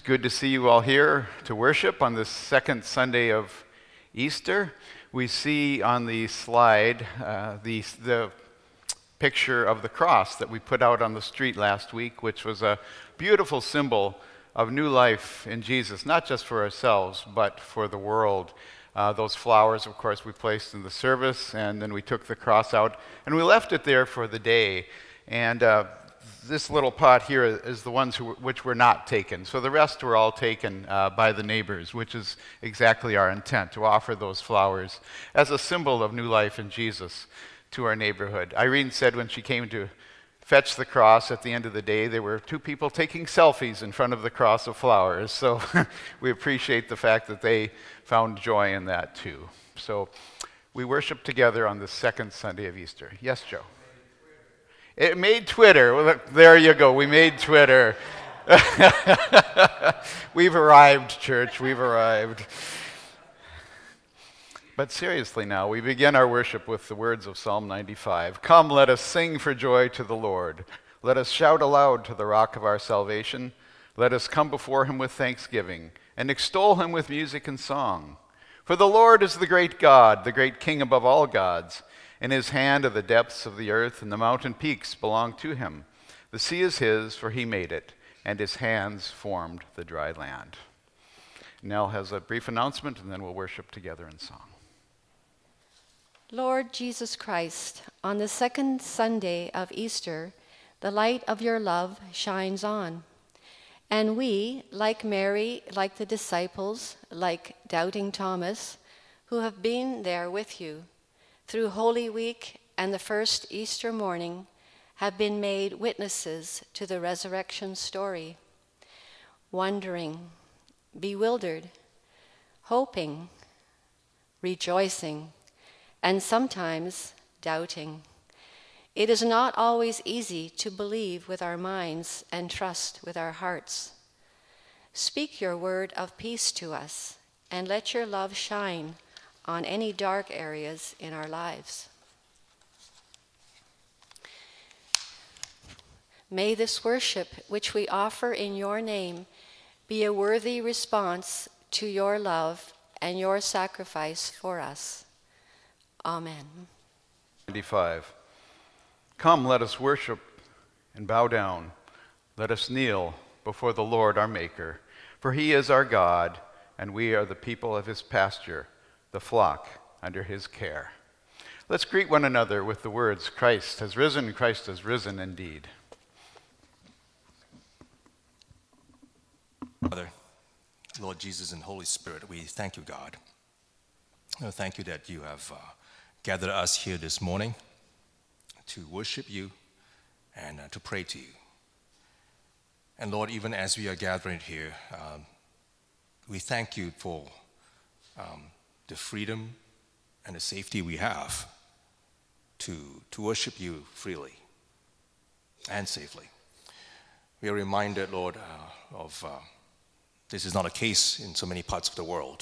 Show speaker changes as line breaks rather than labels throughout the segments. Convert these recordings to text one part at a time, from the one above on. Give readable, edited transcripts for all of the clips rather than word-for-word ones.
good to see you all here to worship on this second Sunday of Easter. We see on the slide the picture of the cross that we put out on the street last week, which was a beautiful symbol of new life in Jesus, not just for ourselves, but for the world. Those flowers, of course, we placed in the service, and then we took the cross out, and we left it there for the day. And this little pot here is the ones which were not taken. So the rest were all taken by the neighbors, which is exactly our intent, to offer those flowers as a symbol of new life in Jesus to our neighborhood. Irene said when she came to fetch the cross at the end of the day, there were two people taking selfies in front of the cross of flowers. So we appreciate the fact that they found joy in that too. So we worship together on the second Sunday of Easter. Yes, Joe? It made Twitter. Well, there you go. We made Twitter. We've arrived, church. We've arrived. But seriously now, we begin our worship with the words of Psalm 95. Come, let us sing for joy to the Lord. Let us shout aloud to the rock of our salvation. Let us come before him with thanksgiving and extol him with music and song. For the Lord is the great God, the great King above all gods. In his hand are the depths of the earth, and the mountain peaks belong to him. The sea is his, for he made it, and his hands formed the dry land. Nell has a brief announcement, and then we'll worship together in song.
Lord Jesus Christ, on the second Sunday of Easter, the light of your love shines on. And we, like Mary, like the disciples, like doubting Thomas, who have been there with you, through Holy Week and the first Easter morning, have been made witnesses to the resurrection story, wondering, bewildered, hoping, rejoicing, and sometimes doubting. It is not always easy to believe with our minds and trust with our hearts. Speak your word of peace to us, and let your love shine on any dark areas in our lives. May this worship which we offer in your name be a worthy response to your love and your sacrifice for us. Amen.
95. Come, let us worship and bow down. Let us kneel before the Lord our Maker, for he is our God, and we are the people of his pasture, the flock under his care. Let's greet one another with the words, Christ has risen indeed.
Father, Lord Jesus and Holy Spirit, we thank you, God. Thank you that you have gathered us here this morning to worship you and to pray to you. And Lord, even as we are gathering here, we thank you for the freedom and the safety we have to worship you freely and safely. We are reminded, Lord, of this is not a case in so many parts of the world.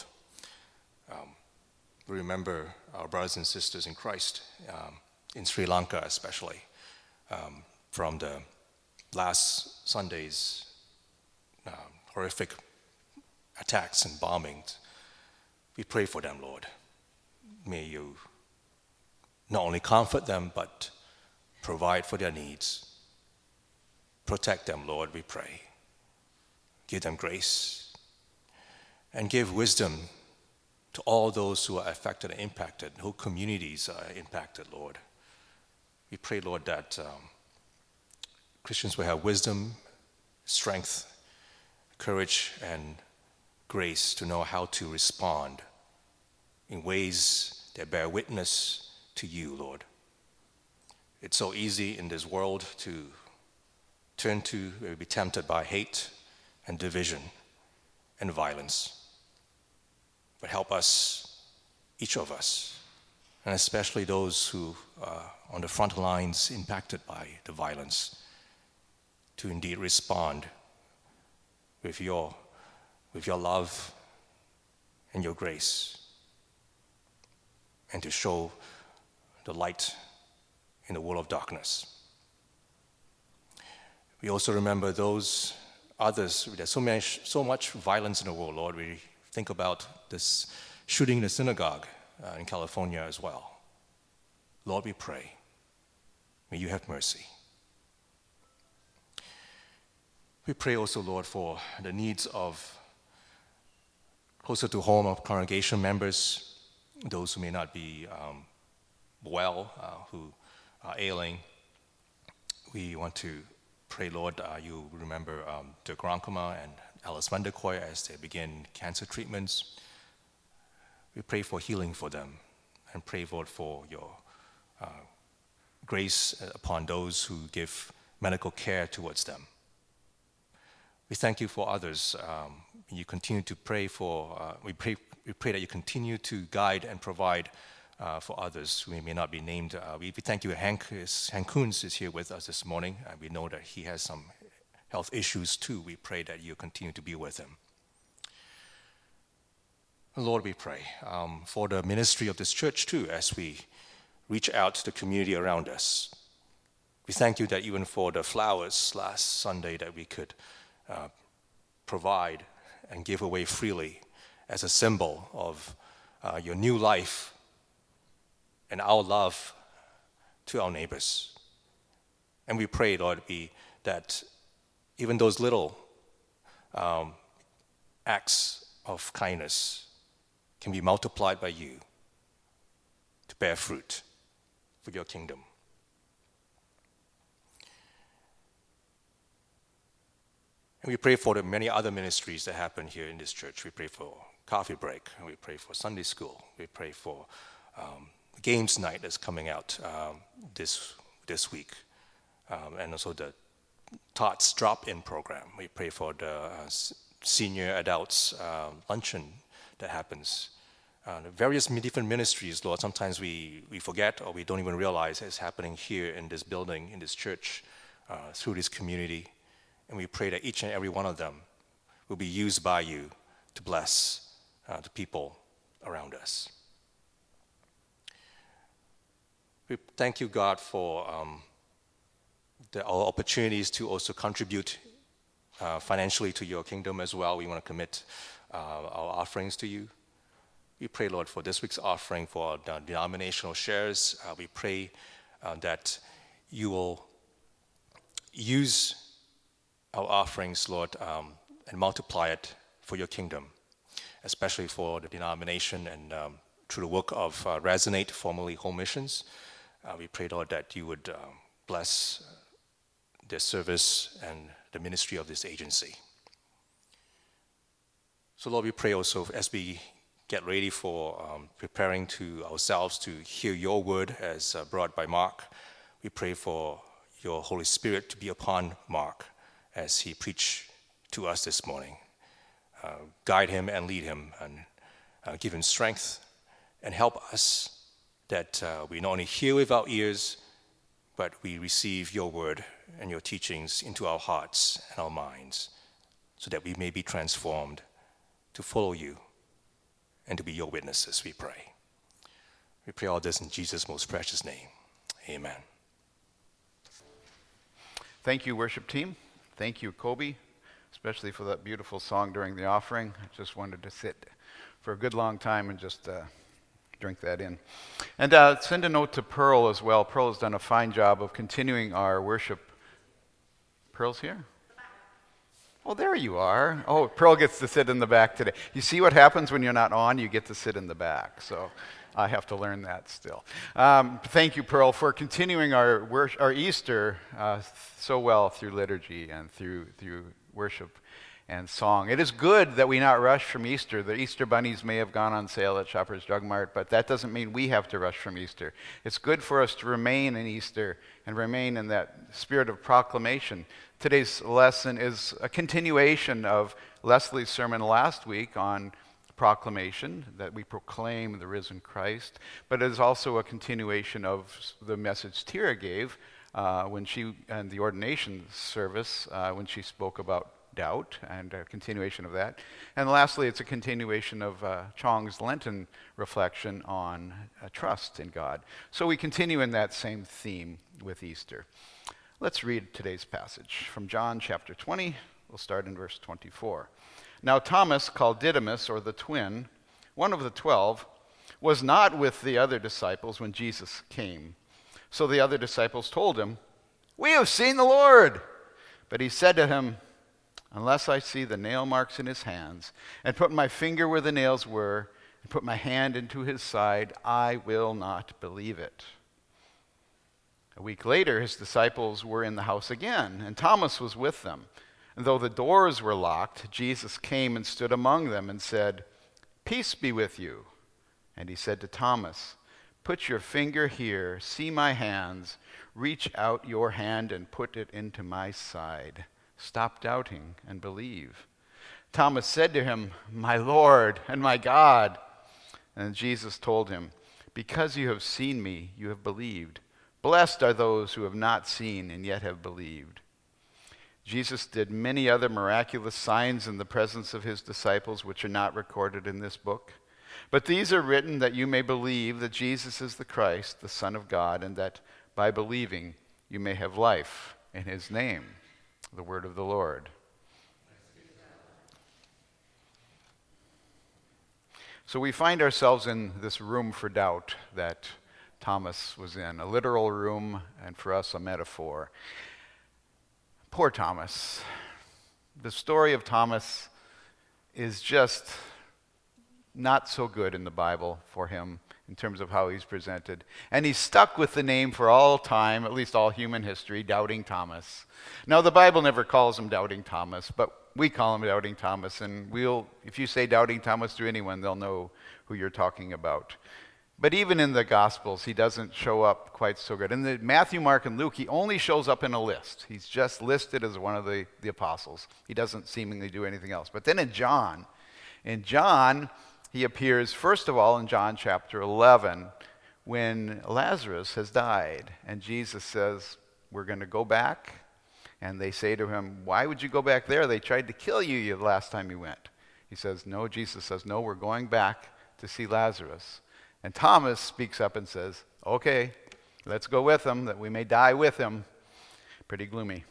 We remember our brothers and sisters in Christ, in Sri Lanka especially, from the last Sunday's horrific attacks and bombings. We pray for them, Lord. May you not only comfort them, but provide for their needs. Protect them, Lord, we pray. Give them grace and give wisdom to all those who are affected and impacted, whole communities are impacted, Lord. We pray, Lord, that Christians will have wisdom, strength, courage, and grace to know how to respond in ways that bear witness to you, Lord. It's so easy in this world to turn to, be tempted by hate and division and violence. But help us, each of us, and especially those who are on the front lines impacted by the violence, to indeed respond with your love and your grace, and to show the light in the world of darkness. We also remember those others. There's so much violence in the world, Lord. We think about this shooting in the synagogue in California as well. Lord, we pray. May you have mercy. We pray also, Lord, for the needs of closer to home of congregation members, those who may not be well, who are ailing. We want to pray, Lord, you remember Dirk Rankema and Alice van der Kooi as they begin cancer treatments. We pray for healing for them and pray, Lord, for your grace upon those who give medical care towards them. We thank you for others. You continue to pray for, we pray that you continue to guide and provide for others who may not be named. We thank you. Hank Koons is here with us this morning. We know that he has some health issues too. We pray that you continue to be with him. Lord, we pray for the ministry of this church too as we reach out to the community around us. We thank you that even for the flowers last Sunday that we could provide and give away freely as a symbol of your new life and our love to our neighbors. And we pray, Lord, that even those little acts of kindness can be multiplied by you to bear fruit for your kingdom. And we pray for the many other ministries that happen here in this church. We pray for coffee break, and we pray for Sunday school. We pray for games night that's coming out this week, and also the Tots drop-in program. We pray for the senior adults luncheon that happens. The various different ministries, Lord, sometimes we forget or we don't even realize it's happening here in this building, in this church, through this community. And we pray that each and every one of them will be used by you to bless the people around us. We thank you, God, for our opportunities to also contribute financially to your kingdom as well. We want to commit our offerings to you. We pray, Lord, for this week's offering for the denominational shares. We pray that you will use our offerings, Lord, and multiply it for your kingdom, especially for the denomination and through the work of Resonate, formerly Home Missions. We pray, Lord, that you would bless their service and the ministry of this agency. So, Lord, we pray also as we get ready for preparing to ourselves to hear your word as brought by Mark. We pray for your Holy Spirit to be upon Mark as he preached to us this morning. Guide him and lead him and give him strength and help us that we not only hear with our ears, but we receive your word and your teachings into our hearts and our minds so that we may be transformed to follow you and to be your witnesses, we pray. We pray all this in Jesus' most precious name. Amen.
Thank you, worship team. Thank you, Kobe, especially for that beautiful song during the offering. I just wanted to sit for a good long time and just drink that in. And send a note to Pearl as well. Pearl has done a fine job of continuing our worship. Pearl's here? Oh, there you are. Oh, Pearl gets to sit in the back today. You see what happens when you're not on? You get to sit in the back. So I have to learn that still. Thank you, Pearl, for continuing our Easter so well through liturgy and through worship and song. It is good that we not rush from Easter. The Easter bunnies may have gone on sale at Shoppers Drug Mart, but that doesn't mean we have to rush from Easter. It's good for us to remain in Easter and remain in that spirit of proclamation. Today's lesson is a continuation of Leslie's sermon last week on proclamation, that we proclaim the risen Christ, but it is also a continuation of the message Tira gave when she, and the ordination service, when she spoke about doubt, and a continuation of that. And lastly, it's a continuation of Chong's Lenten reflection on trust in God. So we continue in that same theme with Easter. Let's read today's passage from John chapter 20. We'll start in verse 24. Now Thomas, called Didymus, or the twin, one of the 12, was not with the other disciples when Jesus came. So the other disciples told him, "We have seen the Lord." But he said to him, "Unless I see the nail marks in his hands, and put my finger where the nails were, and put my hand into his side, I will not believe it." A week later, his disciples were in the house again, and Thomas was with them. And though the doors were locked, Jesus came and stood among them and said, "Peace be with you." And he said to Thomas, "Put your finger here, see my hands, reach out your hand and put it into my side. Stop doubting and believe." Thomas said to him, "My Lord and my God." And Jesus told him, "Because you have seen me, you have believed. Blessed are those who have not seen and yet have believed." Jesus did many other miraculous signs in the presence of his disciples, which are not recorded in this book. But these are written that you may believe that Jesus is the Christ, the Son of God, and that by believing you may have life in his name. The word of the Lord. So we find ourselves in this room for doubt that Thomas was in, a literal room, and for us a metaphor. Poor Thomas. The story of Thomas is just not so good in the Bible for him in terms of how he's presented. And he's stuck with the name for all time, at least all human history, Doubting Thomas. Now, the Bible never calls him Doubting Thomas, but we call him Doubting Thomas. And if you say Doubting Thomas to anyone, they'll know who you're talking about. But even in the Gospels, he doesn't show up quite so good. In the Matthew, Mark, and Luke, he only shows up in a list. He's just listed as one of the apostles. He doesn't seemingly do anything else. But then in John, he appears, first of all, in John chapter 11, when Lazarus has died. And Jesus says, "We're going to go back." And they say to him, "Why would you go back there? They tried to kill you the last time you went." He says, "No." Jesus says, "No, we're going back to see Lazarus." And Thomas speaks up and says, "Okay, let's go with him, that we may die with him." Pretty gloomy.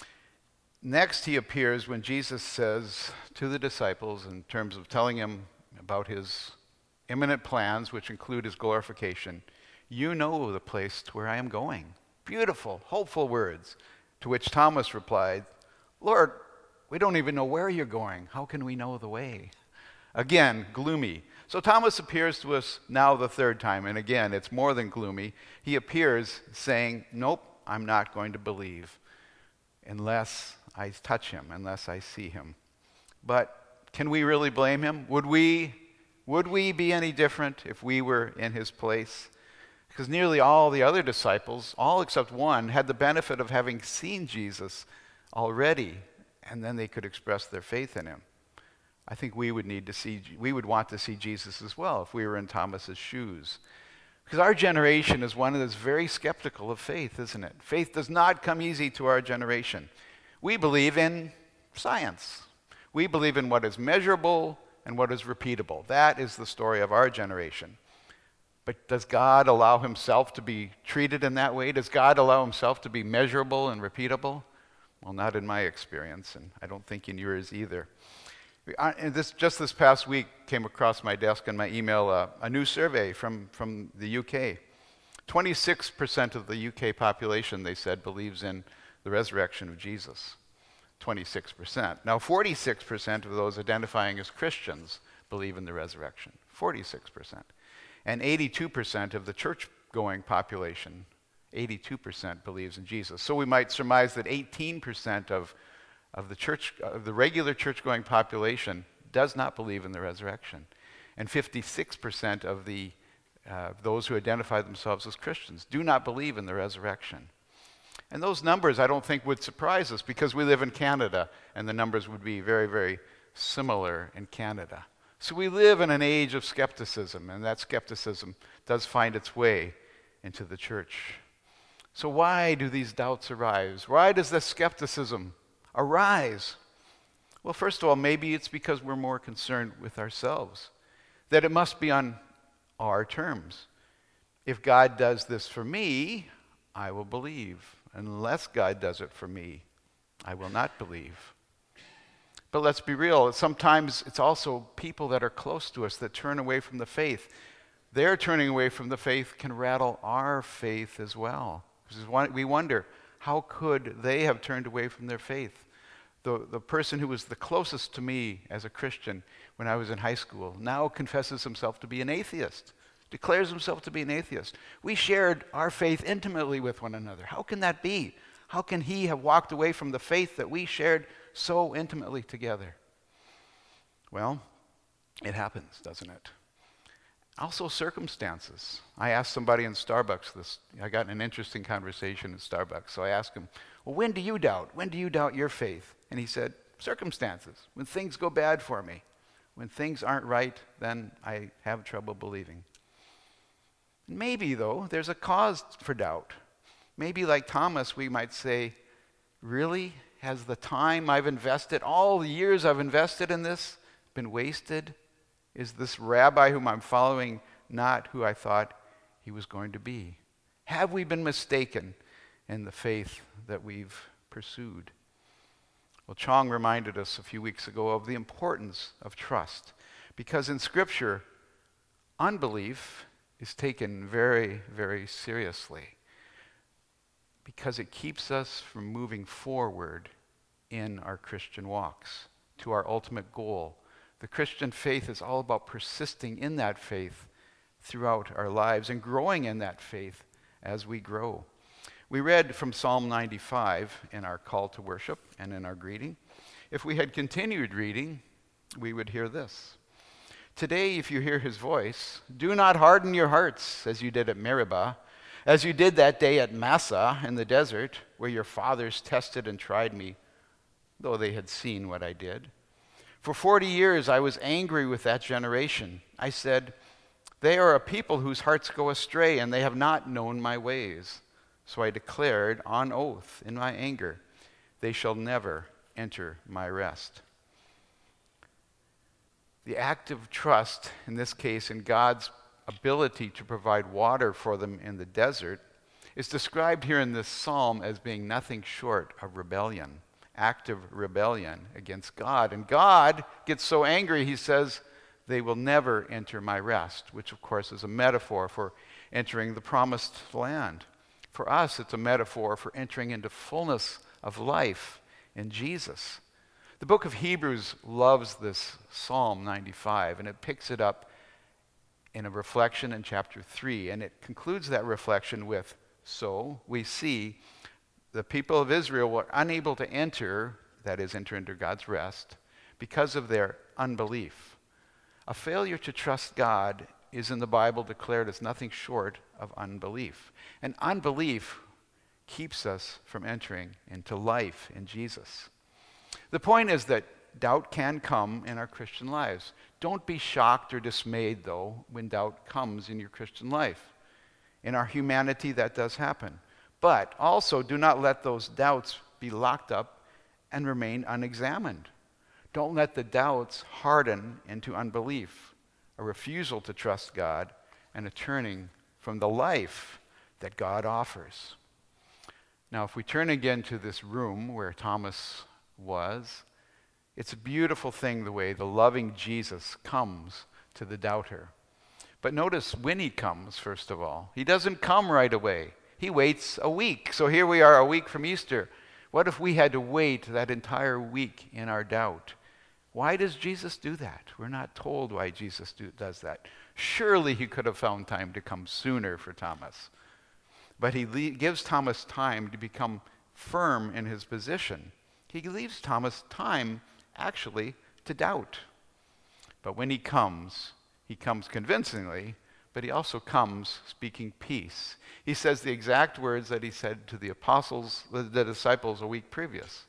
Next, he appears when Jesus says to the disciples, in terms of telling him about his imminent plans, which include his glorification, "You know the place to where I am going." Beautiful, hopeful words. To which Thomas replied, "Lord, we don't even know where you're going. How can we know the way?" Again, gloomy. So Thomas appears to us now the third time, and again, it's more than gloomy. He appears saying, "Nope, I'm not going to believe unless I touch him, unless I see him." But can we really blame him? Would we be any different if we were in his place? Because nearly all the other disciples, all except one, had the benefit of having seen Jesus already, and then they could express their faith in him. I think we would want to see Jesus as well if we were in Thomas's shoes. Because our generation is one that is very skeptical of faith, isn't it? Faith does not come easy to our generation. We believe in science. We believe in what is measurable and what is repeatable. That is the story of our generation. But does God allow himself to be treated in that way? Does God allow himself to be measurable and repeatable? Well, not in my experience, and I don't think in yours either. Just this past week came across my desk in my email a new survey from the UK. 26% of the UK population, they said, believes in the resurrection of Jesus. 26%. Now, 46% of those identifying as Christians believe in the resurrection. 46%. And 82% of the church-going population, 82% believes in Jesus. So we might surmise that 18% of the regular church-going population does not believe in the resurrection. And 56% of those who identify themselves as Christians do not believe in the resurrection. And those numbers, I don't think, would surprise us because we live in Canada, and the numbers would be very, very similar in Canada. So we live in an age of skepticism, and that skepticism does find its way into the church. So why do these doubts arise? Why does this skepticism arise? Well, first of all, maybe it's because we're more concerned with ourselves, that it must be on our terms. If God does this for me, I will believe. Unless God does it for me, I will not believe. But let's be real, sometimes it's also people that are close to us that turn away from the faith. Their turning away from the faith can rattle our faith as well. We wonder, how could they have turned away from their faith? The person who was the closest to me as a Christian when I was in high school now confesses himself to be an atheist, declares himself to be an atheist. We shared our faith intimately with one another. How can that be? How can he have walked away from the faith that we shared so intimately together? Well, it happens, doesn't it? Also circumstances. I asked somebody in Starbucks this. I got in an interesting conversation in Starbucks. So I asked him, well, when do you doubt? When do you doubt your faith? And he said, circumstances. When things go bad for me. When things aren't right, then I have trouble believing. Maybe, though, there's a cause for doubt. Maybe like Thomas, we might say, really? Has the time I've invested, all the years I've invested in this, been wasted? Is this rabbi whom I'm following not who I thought he was going to be? Have we been mistaken in the faith that we've pursued? Well, Chong reminded us a few weeks ago of the importance of trust, because in Scripture, unbelief is taken very, very seriously, because it keeps us from moving forward in our Christian walks to our ultimate goal. The Christian faith is all about persisting in that faith throughout our lives and growing in that faith as we grow. We read from Psalm 95 in our call to worship and in our greeting. If we had continued reading, we would hear this. Today, if you hear his voice, do not harden your hearts as you did at Meribah, as you did that day at Massah in the desert, where your fathers tested and tried me, though they had seen what I did. For 40 years I was angry with that generation. I said, they are a people whose hearts go astray, and they have not known my ways. So I declared on oath in my anger, they shall never enter my rest. The act of trust, in this case in God's ability to provide water for them in the desert, is described here in this psalm as being nothing short of rebellion. Active rebellion against God. And God gets so angry, he says, they will never enter my rest, which of course is a metaphor for entering the promised land. For us, it's a metaphor for entering into fullness of life in Jesus. The book of Hebrews loves this Psalm 95, and it picks it up in a reflection in chapter 3, and it concludes that reflection with, so we see the people of Israel were unable to enter, that is, enter into God's rest, because of their unbelief. A failure to trust God is in the Bible declared as nothing short of unbelief. And unbelief keeps us from entering into life in Jesus. The point is that doubt can come in our Christian lives. Don't be shocked or dismayed, though, when doubt comes in your Christian life. In our humanity, that does happen. But also, do not let those doubts be locked up and remain unexamined. Don't let the doubts harden into unbelief, a refusal to trust God, and a turning from the life that God offers. Now, if we turn again to this room where Thomas was, it's a beautiful thing the way the loving Jesus comes to the doubter. But notice when he comes, first of all. He doesn't come right away. He waits a week. So here we are a week from Easter. What if we had to wait that entire week in our doubt? Why does Jesus do that? We're not told why Jesus does that. Surely he could have found time to come sooner for Thomas. But he gives Thomas time to become firm in his position. He leaves Thomas time, actually, to doubt. But when he comes convincingly, but he also comes speaking peace. He says the exact words that he said to the disciples a week previous.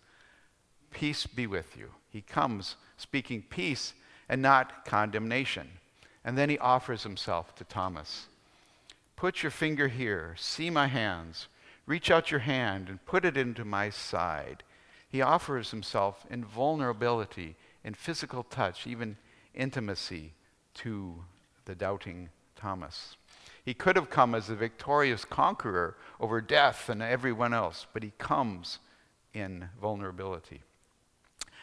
Peace be with you. He comes speaking peace and not condemnation. And then he offers himself to Thomas. Put your finger here, see my hands. Reach out your hand and put it into my side. He offers himself in vulnerability, in physical touch, even intimacy to the doubting Thomas. He could have come as a victorious conqueror over death and everyone else, but he comes in vulnerability.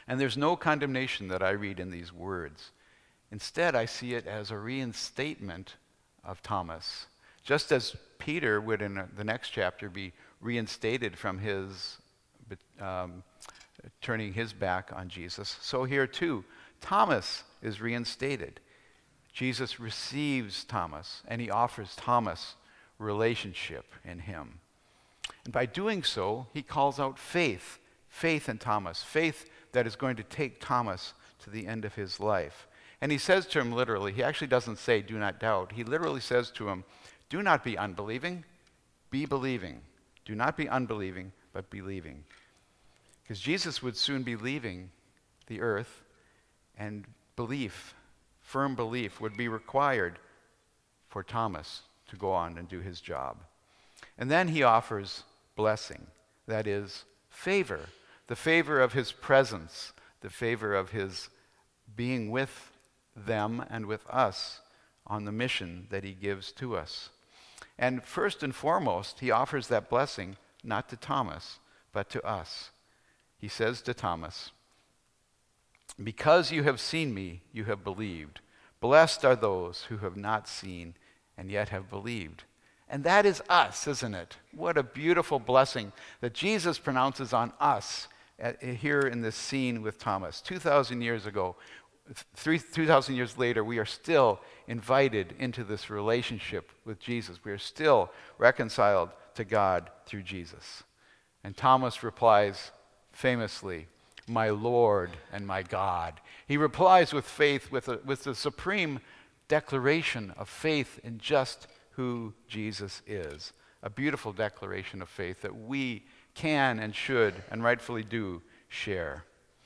And there's no condemnation that I read in these words. Instead, I see it as a reinstatement of Thomas. Just as Peter would in the next chapter be reinstated from his turning his back on Jesus, so here too, Thomas is reinstated. Jesus receives Thomas, and he offers Thomas relationship in him. And by doing so, he calls out faith in Thomas, faith that is going to take Thomas to the end of his life. And he says to him literally, he actually doesn't say, do not doubt. He literally says to him, do not be unbelieving, be believing. Do not be unbelieving, but believing. Because Jesus would soon be leaving the earth, and belief, firm belief, would be required for Thomas to go on and do his job. And then he offers blessing, that is, favor, the favor of his presence, the favor of his being with them and with us on the mission that he gives to us. And first and foremost, he offers that blessing not to Thomas, but to us. He says to Thomas, because you have seen me, you have believed. Blessed are those who have not seen and yet have believed. And that is us, isn't it? What a beautiful blessing that Jesus pronounces on us here in this scene with Thomas. 2,000 years ago, 2,000 years later, we are still invited into this relationship with Jesus. We are still reconciled to God through Jesus. And Thomas replies famously, my Lord and my God. He replies with faith, with the supreme declaration of faith in just who Jesus is. A beautiful declaration of faith that we can and should and rightfully do share.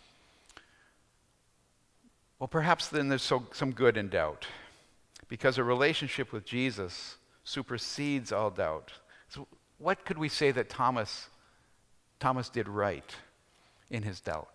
Well, perhaps then there's some good in doubt, because a relationship with Jesus supersedes all doubt. So what could we say that Thomas did right in his doubt?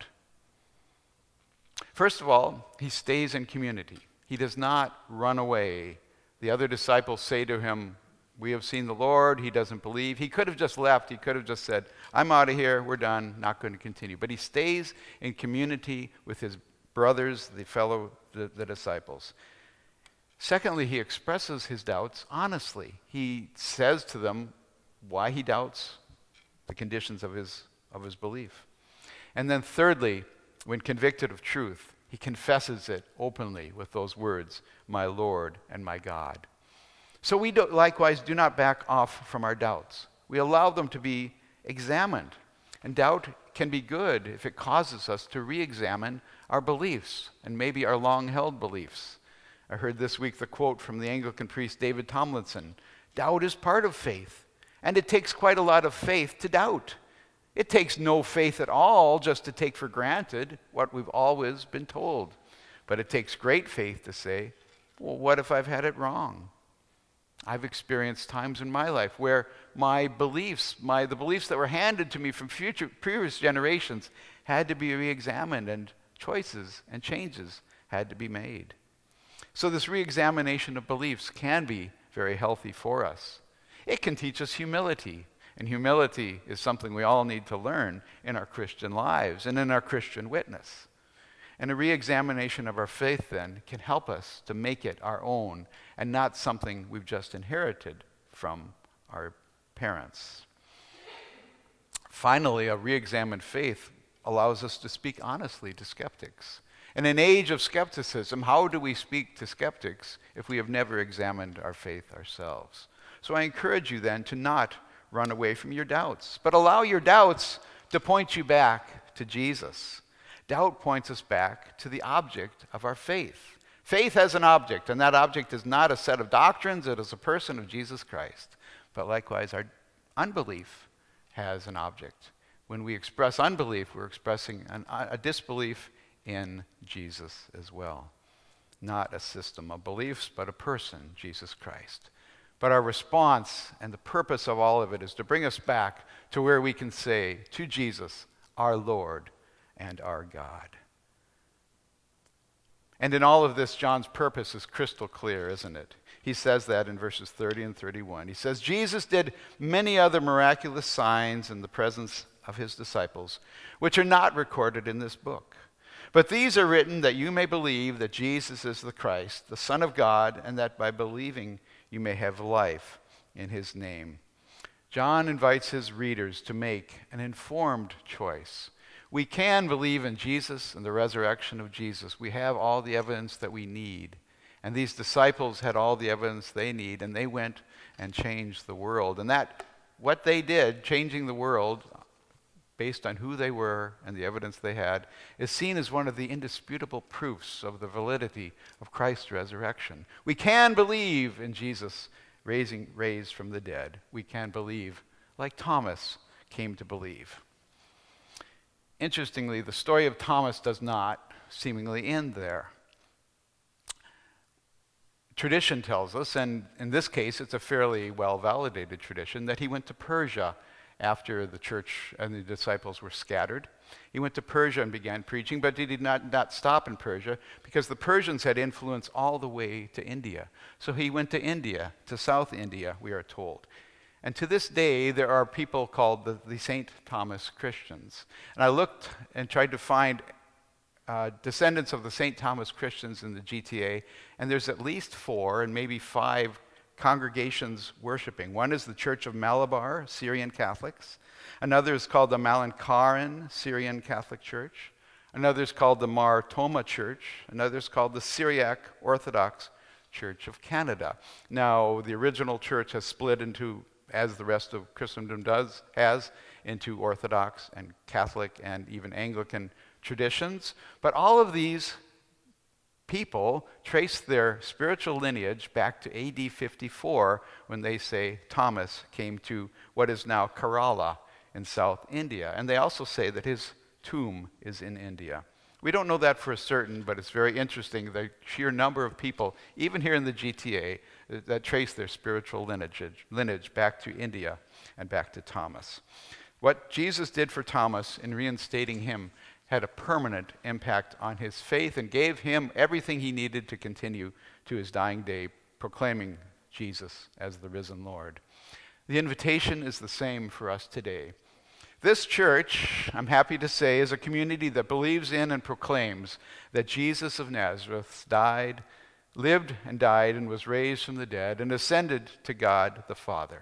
First of all, he stays in community. He does not run away. The other disciples say to him, we have seen the Lord. He doesn't believe. He could have just left. He could have just said, I'm out of here. We're done. Not going to continue. But he stays in community with his brothers, the disciples. Secondly, he expresses his doubts honestly. He says to them why he doubts, the conditions of his belief. And then thirdly, when convicted of truth, he confesses it openly with those words, my Lord and my God. So we likewise do not back off from our doubts. We allow them to be examined. And doubt can be good if it causes us to re-examine our beliefs, and maybe our long-held beliefs. I heard this week the quote from the Anglican priest David Tomlinson, doubt is part of faith, and it takes quite a lot of faith to doubt. It takes no faith at all just to take for granted what we've always been told. But it takes great faith to say, well, what if I've had it wrong? I've experienced times in my life where my beliefs, the beliefs that were handed to me from previous generations had to be re-examined, and choices and changes had to be made. So this re-examination of beliefs can be very healthy for us. It can teach us humility. And humility is something we all need to learn in our Christian lives and in our Christian witness. And a re-examination of our faith then can help us to make it our own and not something we've just inherited from our parents. Finally, a re-examined faith allows us to speak honestly to skeptics. In an age of skepticism, how do we speak to skeptics if we have never examined our faith ourselves? So I encourage you then to not run away from your doubts, but allow your doubts to point you back to Jesus. Doubt points us back to the object of our faith. Faith has an object, and that object is not a set of doctrines, it is a person of Jesus Christ. But likewise, our unbelief has an object. When we express unbelief, we're expressing a disbelief in Jesus as well. Not a system of beliefs, but a person, Jesus Christ. But our response and the purpose of all of it is to bring us back to where we can say to Jesus, our Lord and our God. And in all of this, John's purpose is crystal clear, isn't it? He says that in verses 30 and 31. He says, Jesus did many other miraculous signs in the presence of his disciples, which are not recorded in this book. But these are written that you may believe that Jesus is the Christ, the Son of God, and that by believing you may have life in his name. John invites his readers to make an informed choice. We can believe in Jesus and the resurrection of Jesus. We have all the evidence that we need. And these disciples had all the evidence they need, and they went and changed the world. And that, what they did, changing the world, based on who they were and the evidence they had, is seen as one of the indisputable proofs of the validity of Christ's resurrection. We can believe in Jesus raised from the dead. We can believe like Thomas came to believe. Interestingly, the story of Thomas does not seemingly end there. Tradition tells us, and in this case it's a fairly well-validated tradition, that he went to Persia after the church and the disciples were scattered. He went to Persia and began preaching, but he did not stop in Persia because the Persians had influence all the way to India. So he went to India, to South India, we are told. And to this day, there are people called the St. Thomas Christians. And I looked and tried to find descendants of the St. Thomas Christians in the GTA, and there's at least 4 and maybe 5 congregations worshiping. One is the Church of Malabar, Syrian Catholics. Another is called the Malankaran Syrian Catholic Church. Another is called the Mar Thoma Church. Another is called the Syriac Orthodox Church of Canada. Now, the original church has split into, as the rest of Christendom has, into Orthodox and Catholic and even Anglican traditions. But all of these people trace their spiritual lineage back to AD 54 when they say Thomas came to what is now Kerala in South India. And they also say that his tomb is in India. We don't know that for certain, but it's very interesting, the sheer number of people, even here in the GTA, that trace their spiritual lineage back to India and back to Thomas. What Jesus did for Thomas in reinstating him had a permanent impact on his faith and gave him everything he needed to continue to his dying day, proclaiming Jesus as the risen Lord. The invitation is the same for us today. This church, I'm happy to say, is a community that believes in and proclaims that Jesus of Nazareth lived and died and was raised from the dead and ascended to God the Father.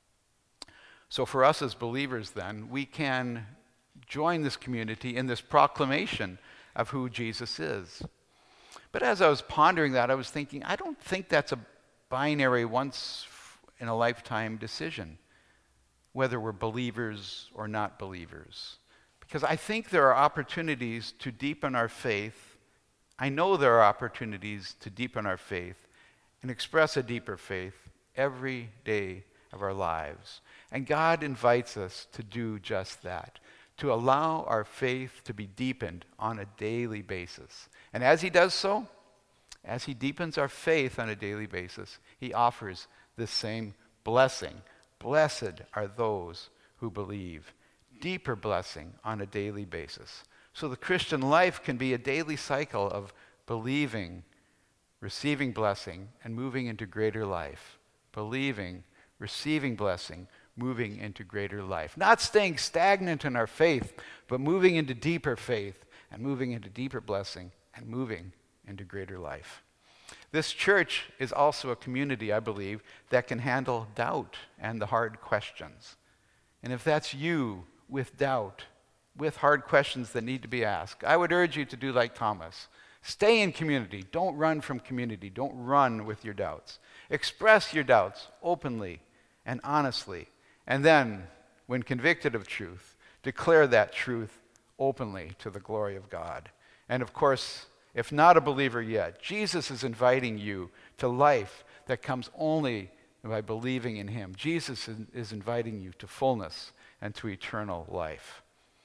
So for us as believers then, we can join this community in this proclamation of who Jesus is. But as I was pondering that, I was thinking, I don't think that's a binary once in a lifetime decision, whether we're believers or not believers. Because I think there are opportunities to deepen our faith. I know there are opportunities to deepen our faith and express a deeper faith every day of our lives. And God invites us to do just that, to allow our faith to be deepened on a daily basis. And as he does so, as he deepens our faith on a daily basis, he offers this same blessing. Blessed are those who believe. Deeper blessing on a daily basis. So the Christian life can be a daily cycle of believing, receiving blessing, and moving into greater life. Believing, receiving blessing, moving into greater life. Not staying stagnant in our faith, but moving into deeper faith and moving into deeper blessing and moving into greater life. This church is also a community, I believe, that can handle doubt and the hard questions. And if that's you with doubt, with hard questions that need to be asked, I would urge you to do like Thomas. Stay in community. Don't run from community. Don't run with your doubts. Express your doubts openly and honestly. And then, when convicted of truth, declare that truth openly to the glory of God. And of course, if not a believer yet, Jesus is inviting you to life that comes only by believing in him. Jesus is inviting you to fullness and to eternal life.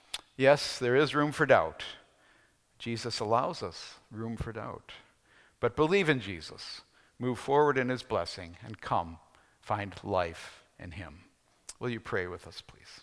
Yes, there is room for doubt. Jesus allows us room for doubt. But believe in Jesus, move forward in his blessing, and come find life in him. Will you pray with us, please?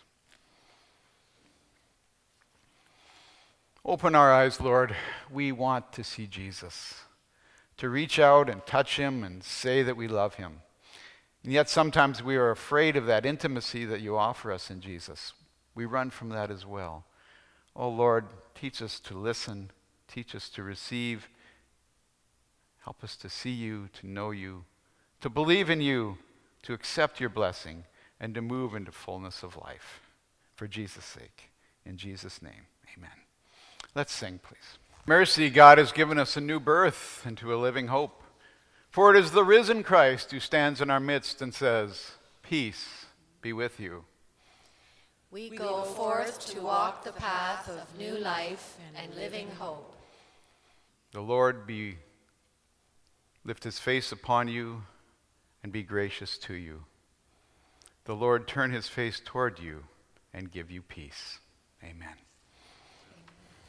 Open our eyes, Lord. We want to see Jesus, to reach out and touch him and say that we love him. And yet sometimes we are afraid of that intimacy that you offer us in Jesus. We run from that as well. Oh Lord, teach us to listen, Teach us to receive. Help us to see you, to know you, to believe in you, to accept your blessing, and to move into fullness of life. For Jesus' sake. In Jesus' name, amen. Let's sing, please. Mercy, God has given us a new birth into a living hope. For it is the risen Christ who stands in our midst and says, peace be with you.
We go forth to walk the path of new life and living hope.
The Lord lift his face upon you and be gracious to you. The Lord turn his face toward you and give you peace. Amen.